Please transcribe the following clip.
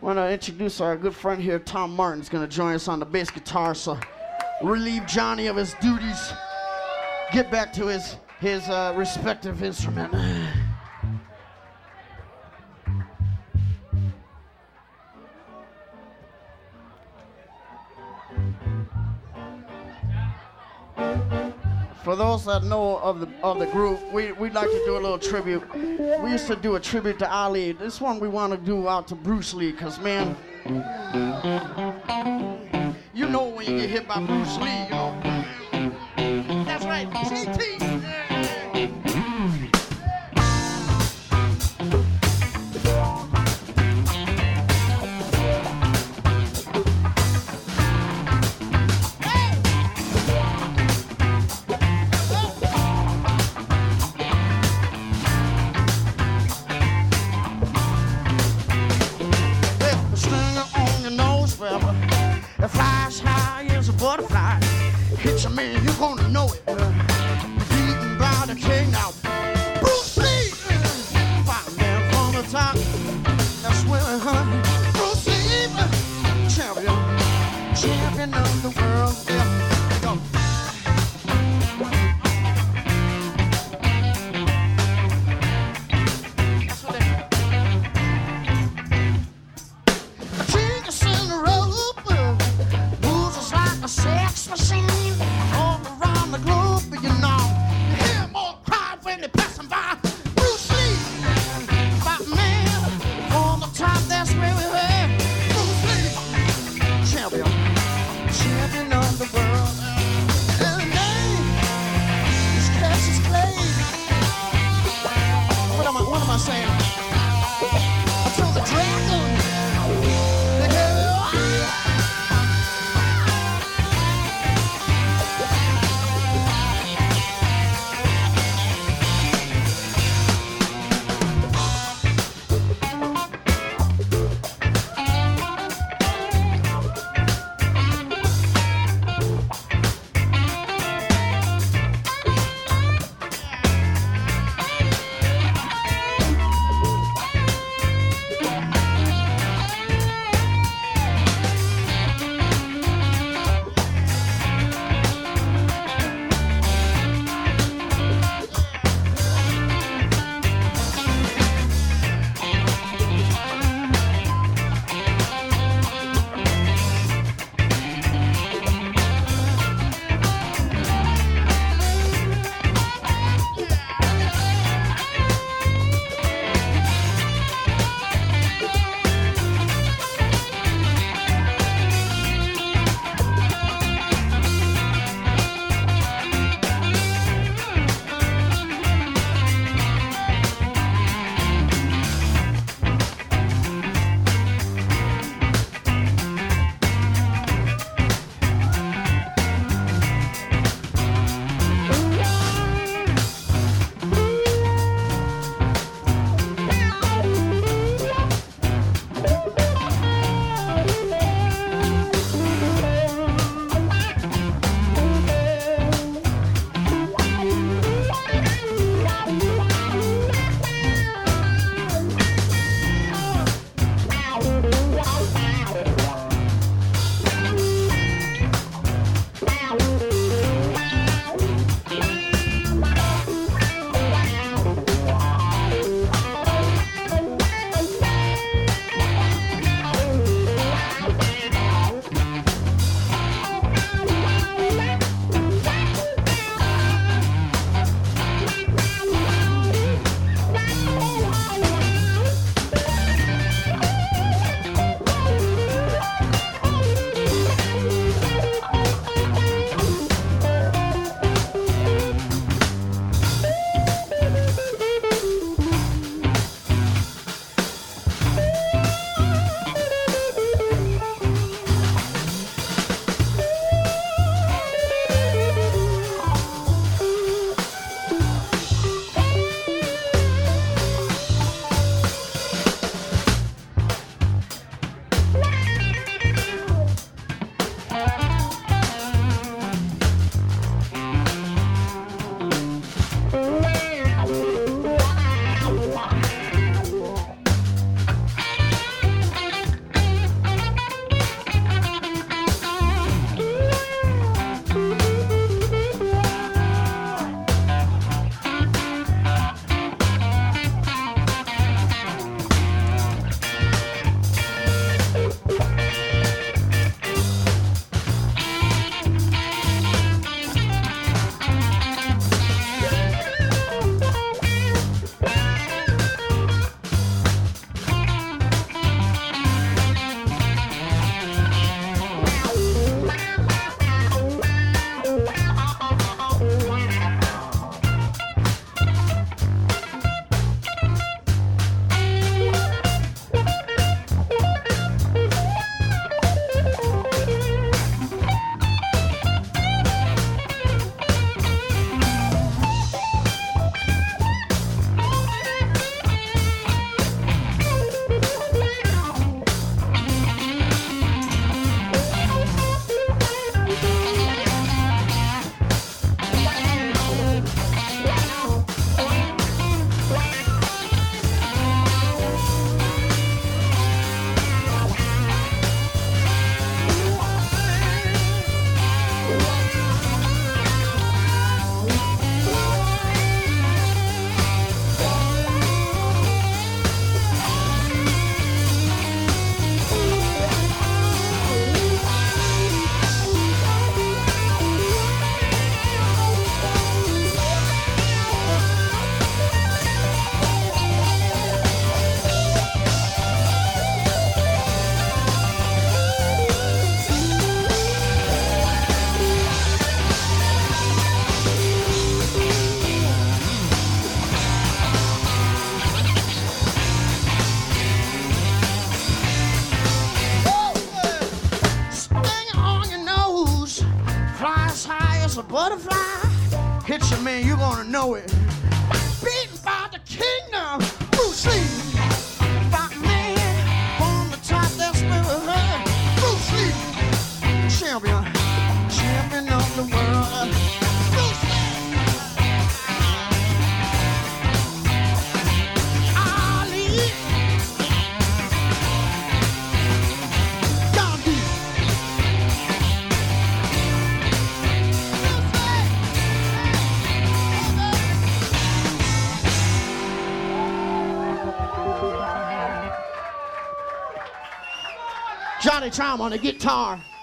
want to introduce our good friend here, Tom Martin's going to join us on the bass guitar, so relieve Johnny of his duties, get back to his respective instrument. For those that know of the group, we'd like to do a little tribute. We used to do a tribute to Ali. This one we want to do out to Bruce Lee, because, man, you know when you get hit by Bruce Lee, you know. That's right, CT. Butterfly, hit your man, you're gonna know it. Beaten by the king now. Bruce Lee, fire man from the top. That's where, honey, Bruce Lee, champion of the world. Yeah, go. Sex machine all around the globe, you know. You hear them all cry when they pass them by. Bruce Lee, fight man, on the top, that's where we're at. Bruce Lee, champion of the world. a butterfly hits you, man, you're gonna know it. Beaten by the kingdom, Bruce Lee. Fight man on the top, that's never heard. Bruce Lee, champion, champion of the world. Bruce Lee. Ali. Gandhi. Johnny Traum on the guitar.